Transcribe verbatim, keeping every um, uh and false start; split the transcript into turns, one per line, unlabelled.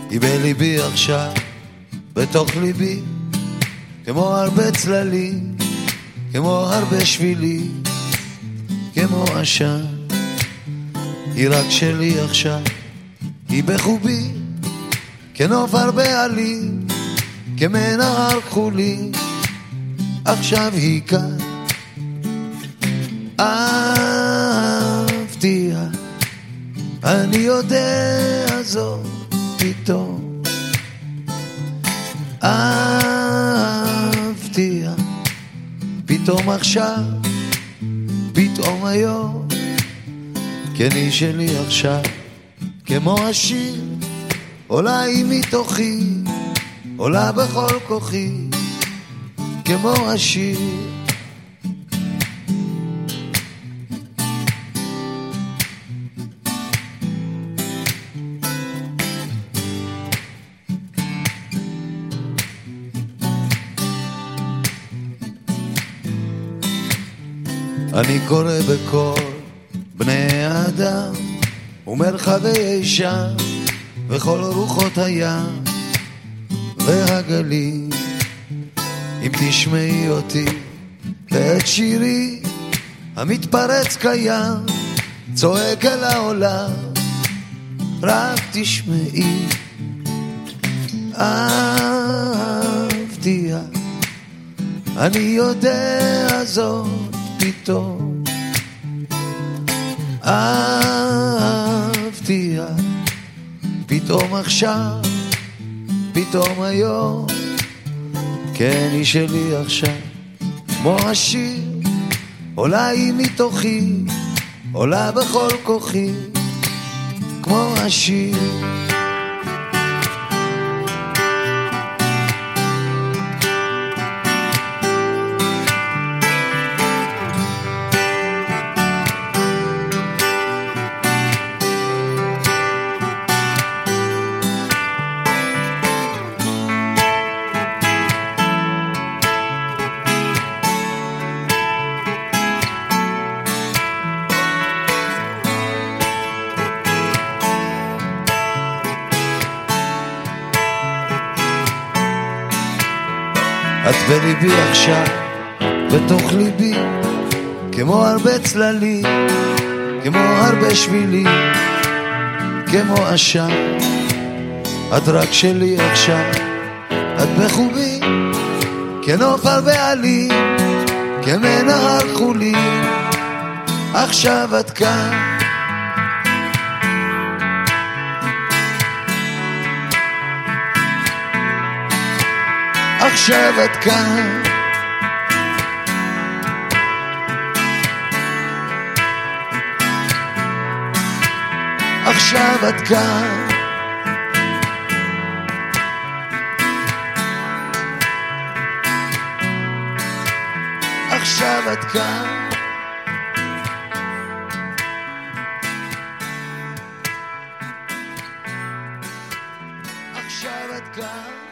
היא בליבי עכשיו, בתוך ליבי, כמו הרבה צללים, כמו הרבה שבילים, כמו עשן. היא רק שלי עכשיו, היא בחובי, כנוף הרבה עלים, כמנהר כחולי, עכשיו היא כאן. אהבתיה, אני יודע זאת פתאום. אהבתיה, פתאום עכשיו, פתאום היום, כן היא שלי עכשיו, כמו השיר, עולה היא מתוכי, עולה בכל כוחי, כמו השיר. אני קורא בכל בני האדם ומרחבי שם וכל רוחות הים והגלים. אם תשמעי אותי ואת שירי המתפרץ קיים, צועק אל העולם, רק תשמעי. אהבתיה, אני יודע זאת פתאום. אהבתיה, פתאום עכשיו, פתאום היום, כן היא שלי עכשיו, כמו השיר, עולה היא מתוכי, עולה בכל כוחי, כמו השיר. את בליבי עכשיו, בתוך ליבי, כמו הרבה צללים, כמו הרבה שבילים, כמו עשן. את רק שלי עכשיו, את בחובי, כנוף הרבה עלים, כמנהר כחולי, עכשיו את כאן. עכשיו את כאן. עכשיו את כאן. עכשיו את כאן. עכשיו את כאן.